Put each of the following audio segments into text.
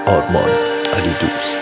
آرمان علی دوست.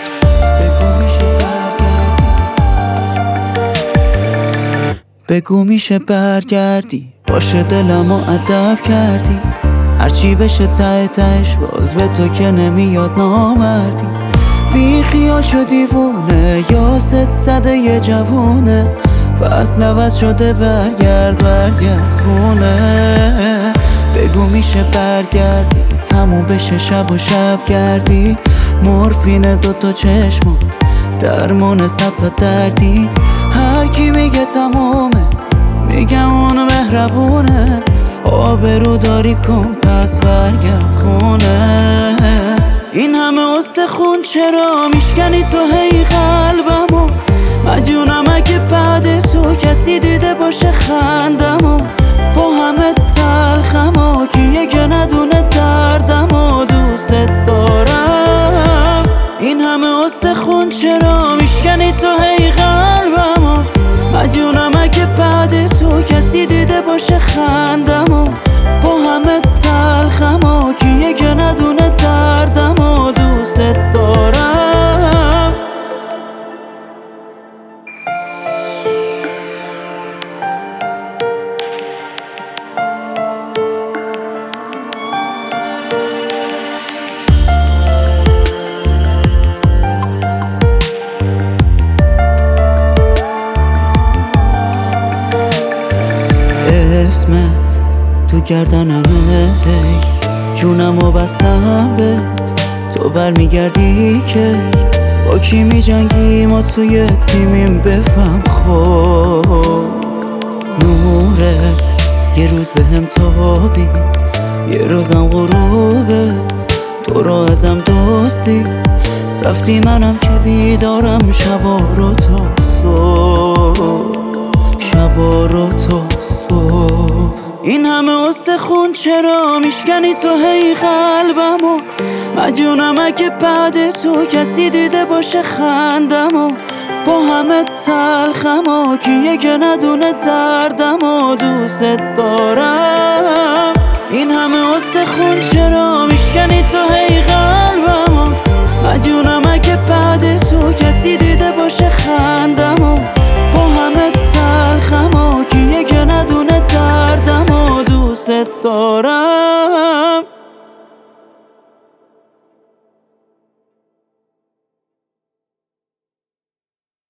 بگو میشه برگردی، باشه دلمو ادب کردی، هرچی بشه ته تهش باز به تو که نمیاد نامردی. بی خیال شدی وونه یا ست زده یه جوونه، فصل عوض شده برگرد خونه. بگو میشه برگردی، تموم بشه شب و شب گردی، مورفین دوتا چشمات درمان سب تا دردی. هر کی میگه تمومه میگم اون مهربونه، آبرو داری کن پس برگرد خونه. این همه استخون چرا میشکنی تو هی قلبمو؟ مدیونم اگه بعد تو کسی دیده باشه خندمو، با همه تلخمو کیه که ندونه دردمو دوست دارم. این همه استخون چرا میشکنی تو هی قلبمو؟ مدیونم اگه بعد تو کسی دیده باشه خندمو، با همه تلخمو کیه که ندونه دردمو دوست دارم. اسمت تو گردنمه، جونمو بستم بهت، تو برمیگردی که با کی میجنگی ما توی تیمیم بفهم. خب نورت یه روز بهم تابید، یه روزم غروبت تو رو ازم دزدید، رفتی منم که بیدارم شبا رو تا صبح، شبا رو تا صبح. این همه استخون چرا میشکنی تو هی قلبمو؟ مدیونم اگه بعد تو کسی دیده باشه خندمو، با همه تلخمو کیه که ندونه دردمو دوست دارم.